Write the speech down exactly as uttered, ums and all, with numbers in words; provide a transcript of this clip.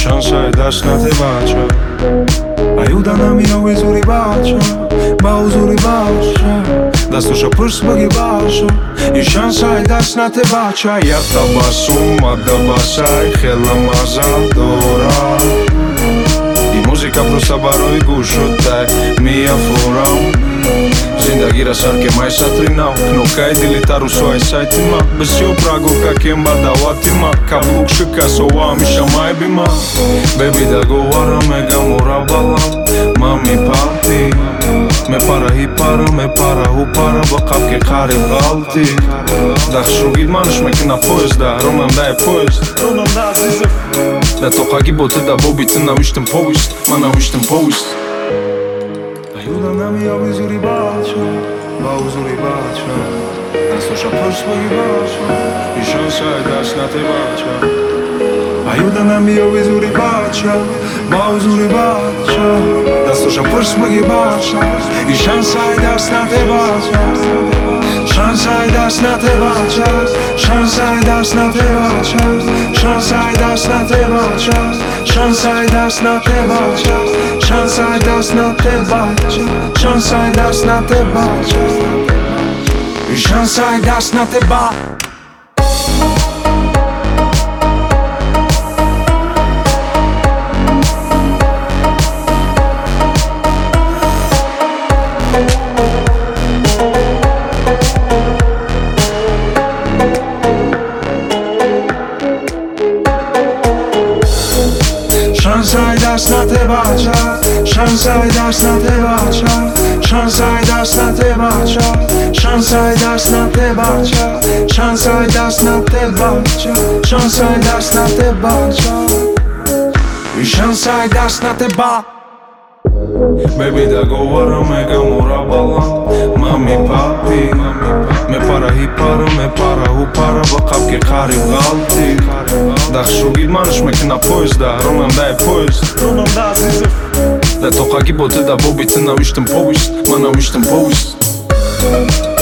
შანსა დასნათე ბაჩა აიუდანა მიოვიზური ბაჩა ბაუზური ბაჩა დასტუშა ფურს ბაგი ბაჩა ი შანსა დასნათე ბაჩა იახტა ბასუმ ადაბასაი ხელა მაზადორა ი მუსიკა просто барой гушотай мия форам Зиндаги расарке май сатринау Кнопка и дилитару свой сайтима Без всего прагу каким бадаватима Каблук шика сова миша май бима Беби да говора мега мурабалам Мами папи Ме пара хи пара, ме пара ху пара Ба қапке қариб ғалти Дахшу гидмануш мекина поезда Ромам дай поезд Ромам да азизов Да тоқаги боте да бобите Навиштем повест Ма навиштем повест Ayúdame a vizuri bacha, bauzuri bacha Nasosha prospagi bacha, i shansa dasnate bacha Ayúdame a vizuri bacha, bauzuri bacha Nasosha prospagi bacha, i shansa dasnate bacha Shansa dasnate bacha, shansa dasnate bacha Shansa dasnate bacha, shansa dasnate bacha Shansa dasnate bacha, shansa dasnate bacha Shansa dasnate bacha Shansa dasnate bacha, shansa dasnate bacha, shansa dasnate bacha, shansa dasnate bacha, shansa dasnate bacha, shansa dasnate bacha, shansa dasnate bacha. Baby da govara mega murabalan, mami papi, me para hi para, me para hu para, ba qapke qarib ghalti. Дахшу гидмануш мекина поезда, ромам дай поезд Ромам да азизов Да тоқаги боте да бобите навиштем повест Ма навиштем повест